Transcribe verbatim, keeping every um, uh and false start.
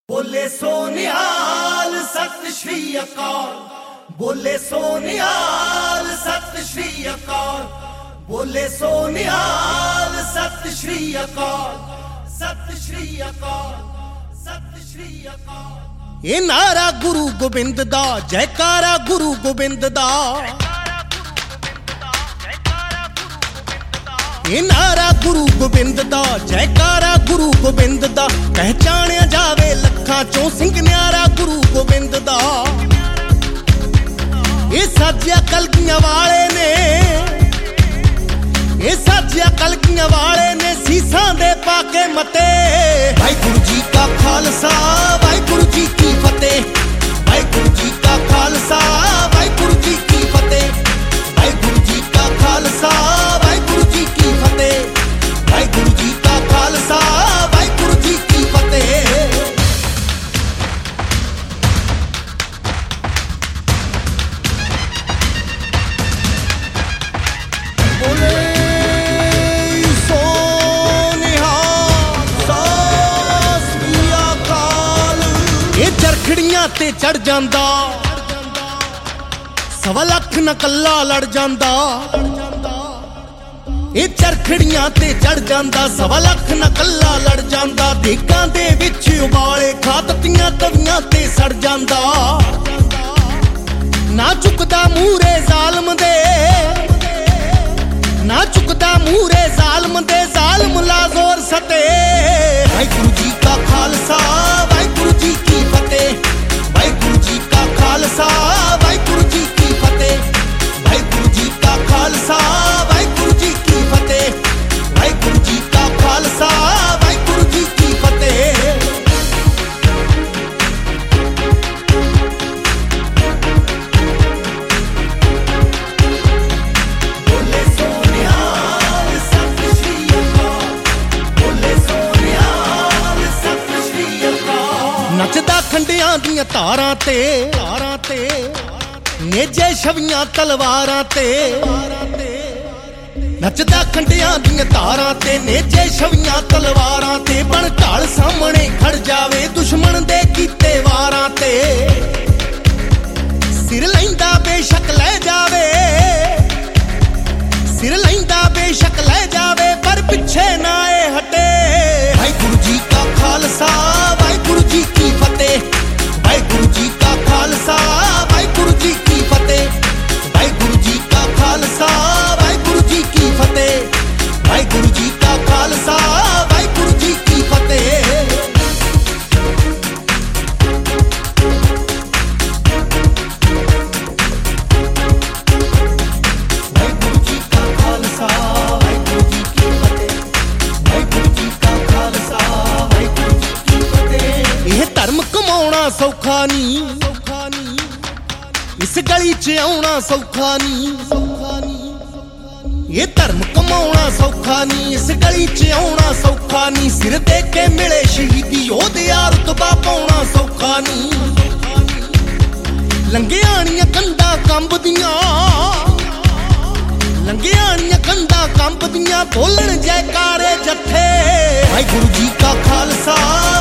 बोले सोनिहाल सत श्री अकाल, बोले सोनिहाल सत श्री अकाल, बोले सोनिहाल सत श्री अकाल, सत श्री अकाल, सत श्री अकाल। ये नारा गुरु गोबिंद दा, जयकारा गुरु गोबिंद दा। ये नारा गुरु गोबिंद दा, जयकारा गुरु गोबिंद दा। पहचानिया जावे लखां चों सिंह न्यारा गुरु गोबिंद दा। ये साजिया कलगियां वाले ने, ये साजिया कलगियां वाले ने सीसां दे पाके मते। वाहिगुरू जी का खालसा, वाहिगुरू जी की फतेह। वाहिगुरू जी का खालसा, वाहिगुरू जी की फतेह। वाहिगुरू जी का खालसा, वाहिगुरू जी की फतेह। वाहिगुरू जी का खालसा, वाहिगुरू जी की फतेह। बोले चरखड़ियां ते चढ़ जांदा, सवा लख न कल्ला लड़ जांदा। ये चरखड़ियां ते चढ़ जांदा, सवा लख न कल्ला लड़ जांदा। देगां दे विच उबाले खा तत्तियां तवियां ते सड़ जांदा। ना चुकदा मूरे जालम दे, ना चुकदा मूरे जालम दे। जालम ला जोर सते। वाहिगुरू जी का खालसा, वाहिगुरू जी की फतेह। वाहिगुरू जी का खालसा, वाहिगुरू जी की फतेह। वाहिगुरू जी का खालसा, वाहिगुरू जी की फतेह। वाहिगुरू जी का खालसा, वाहिगुरू जी की फतेह। बोले सोनिहाल सत श्री अकाल, बोले सोनिहाल सत श्री अकाल। नचदा खंडियां दियां तारां ते, तारां ते नेजे छवियां तलवारां ते। नचदा खंडियां दियां तारां ते नेजे छवियां तलवारां ते। बन ढाल सामने खड़ जावे दुश्मन दे कीते वारां ते। सिर लैंदा बेशक लै जावे, सिर लैंदा बेशक लै जावे, पर पिछे ना ए हटे। वाहिगुरू जी का खालसा, वाहिगुरू जी की फतेह। वाहिगुरू जी का खालसा, वाहिगुरू जी की फतेह। वाहिगुरू जी का खालसा, वाहिगुरू जी की फतेह। वाहिगुरू जी का खालसा, वाहिगुरू जी की फतेह। वाहिगुरू जी का खालसा, वाहिगुरू जी की फतेह। वाहिगुरू जी का खालसा, वाहिगुरू जी की फतेह। यह धर्म कमाउणा सौखा नी, सौखा नी। इस गली च आउणा सौखा नी, सौखा नी। ये धर्म कमाउणा सौखा नी, इस गली च आउणा सौखा नी। सिर दे के मिले शहीदी योधिया रुतबा पाउणा सौखा नी। लंघियाणियां कंधां कंबदियां, लंघियाणियां कंधां कंबदियां। बोलण जयकारे जथे। वाहिगुरू जी का खालसा,